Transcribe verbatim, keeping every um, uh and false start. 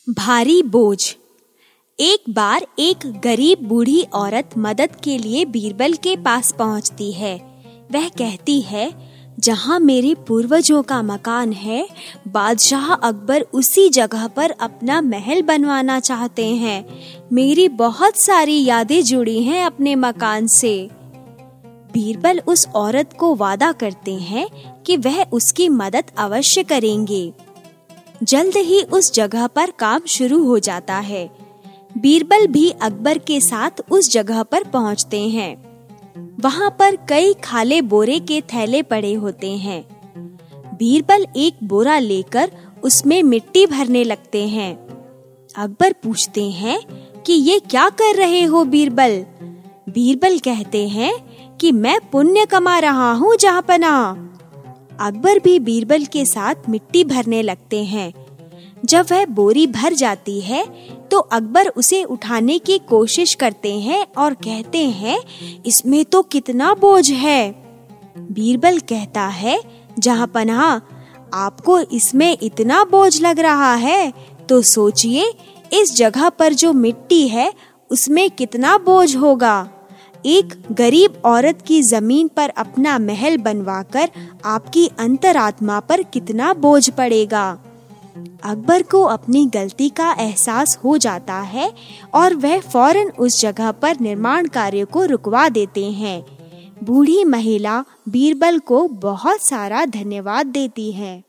भारी बोझ। एक बार एक गरीब बूढ़ी औरत मदद के लिए बीरबल के पास पहुंचती है। वह कहती है, जहां मेरे पूर्वजों का मकान है, बादशाह अकबर उसी जगह पर अपना महल बनवाना चाहते हैं। मेरी बहुत सारी यादें जुड़ी हैं अपने मकान से। बीरबल उस औरत को वादा करते हैं कि वह उसकी मदद अवश्य करेंगे। जल्द ही उस जगह पर काम शुरू हो जाता है। बीरबल भी अकबर के साथ उस जगह पर पहुंचते हैं। वहां पर कई खाले बोरे के थैले पड़े होते हैं। बीरबल एक बोरा लेकर उसमें मिट्टी भरने लगते हैं। अकबर पूछते हैं कि ये क्या कर रहे हो बीरबल? बीरबल कहते हैं कि मैं पुण्य कमा रहा हूँ जहाँपनाह। अकबर भी बीरबल के साथ मिट्टी भरने लगते हैं। जब वह बोरी भर जाती है तो अकबर उसे उठाने की कोशिश करते हैं और कहते हैं, इसमें तो कितना बोझ है। बीरबल कहता है, जहाँपनाह आपको इसमें इतना बोझ लग रहा है तो सोचिए इस जगह पर जो मिट्टी है उसमें कितना बोझ होगा। एक गरीब औरत की जमीन पर अपना महल बनवाकर आपकी अंतरात्मा पर कितना बोझ पड़ेगा। अकबर को अपनी गलती का एहसास हो जाता है और वह फौरन उस जगह पर निर्माण कार्य को रुकवा देते हैं। बूढ़ी महिला बीरबल को बहुत सारा धन्यवाद देती है।